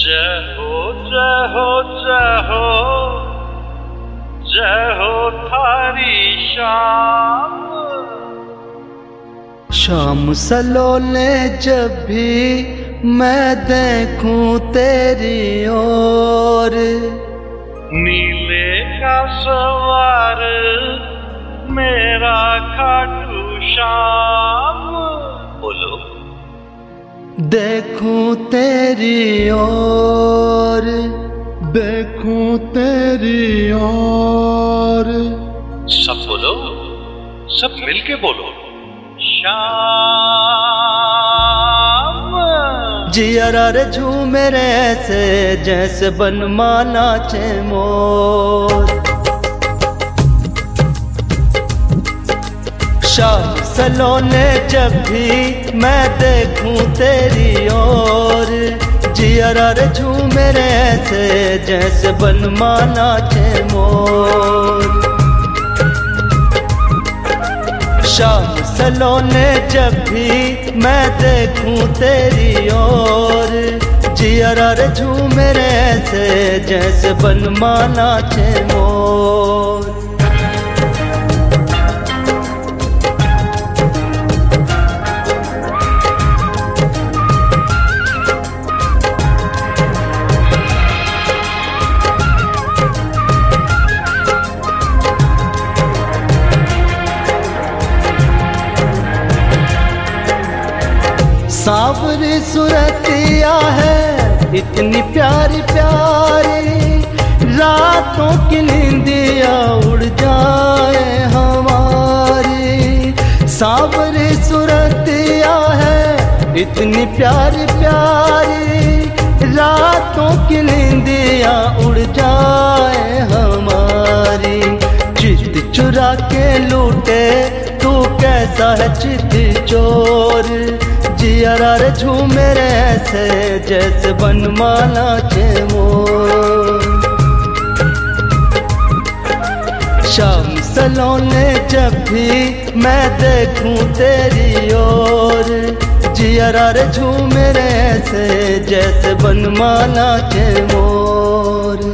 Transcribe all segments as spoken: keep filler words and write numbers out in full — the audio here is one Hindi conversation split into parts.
जय हो जय हो जय हो जय हो थारी शाम। शाम सलोले जब भी मैं देखूं तेरी ओर, नीले का सवार मेरा खाटू श्याम। बोलो। देखूं तेरी ओर, देखूं तेरी ओर। सब बोलो, सब मिलके बोलो। श्याम। जियरा रे झूमे रे ऐसे जैसे बनमाला चे मोर। शाम सलोने जब भी मैं देखूं तेरी ओर, जियरा रे झूमे रे ऐसे जैसे बनमाला चे मोर। शाम सलोने जब भी मैं देखूं तेरी ओर, जियरा रे झूमे रे ऐसे जैसे बनमाला चे मोर। सावरी सूरतिया है इतनी प्यारी प्यारी, रातों की नींदिया उड़ जाए हमारी। सावरी सूरतिया है इतनी प्यारी प्यारी, रातों की नींदिया उड़ जाए हमारी। चित चुरा के लूटे तू कैसा है चित चोर, जियरा रे झूमे रे ऐसे जैसे बनमाला चे मोर। शाम सलोने जब भी मैं देखूं तेरी ओर, जियरा रे झूमे रे ऐसे जैसे बनमाला चे मोर।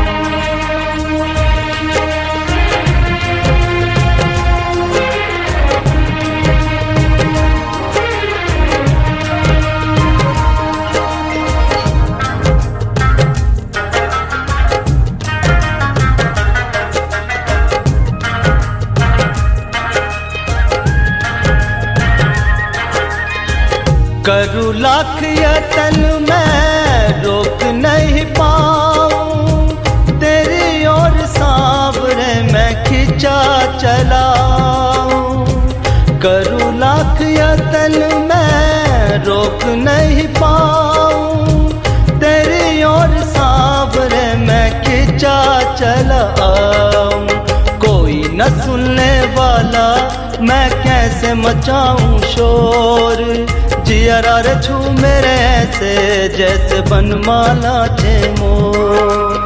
करूँ लाख यतन मैं रोक नहीं पाऊं, तेरी ओर सांवरे मैं खिंचा चलाऊं। करूँ लाख यतन मैं रोक नहीं पाऊं, तेरी ओर सांवरे मैं खिंचा चलाऊं। कोई न सुनने वाला मैं कैसे मचाऊं शोर, जियरा रे झूमे रे ऐसे जैसे बनमाला चे मोर।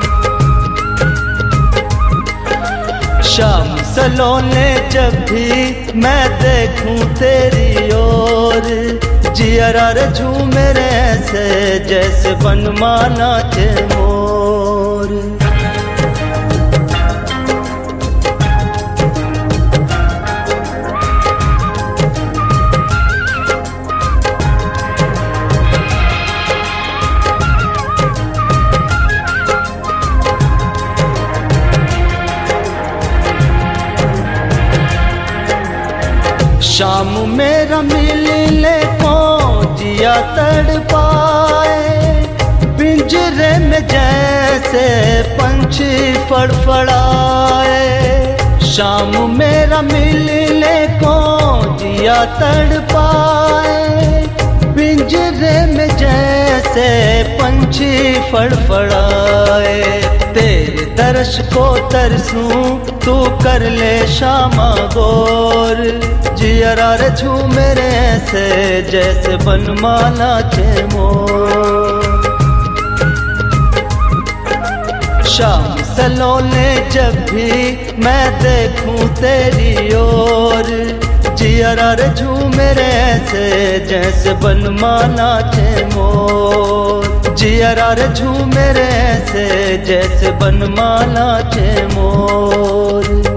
शाम सलोने जब भी मैं देखूं तेरी ओर, जियरा रे झूमे रे ऐसे जैसे बनमाला चे मोर। शाम मेरा मिलने को जिया तड़ पाए, पिंजरे में जैसे पंछी फड़फड़ाए। शाम मेरा मिलने को जिया तड़ पाए, पिंजरे में जैसे पंछी फड़फड़ाए। तेरे दर्श को तरसूं तू कर ले शामा गोर, जियरा रे झूमे रे ऐसे जैसे बनमाला चे मोर। शाम सलोने जब भी मैं देखूं तेरी ओर, जियरा रे झूमे रे ऐसे जैसे बनमाला चे मोर। जियरा रे झूमे रे ऐसे जैसे बनमाला चे मोर।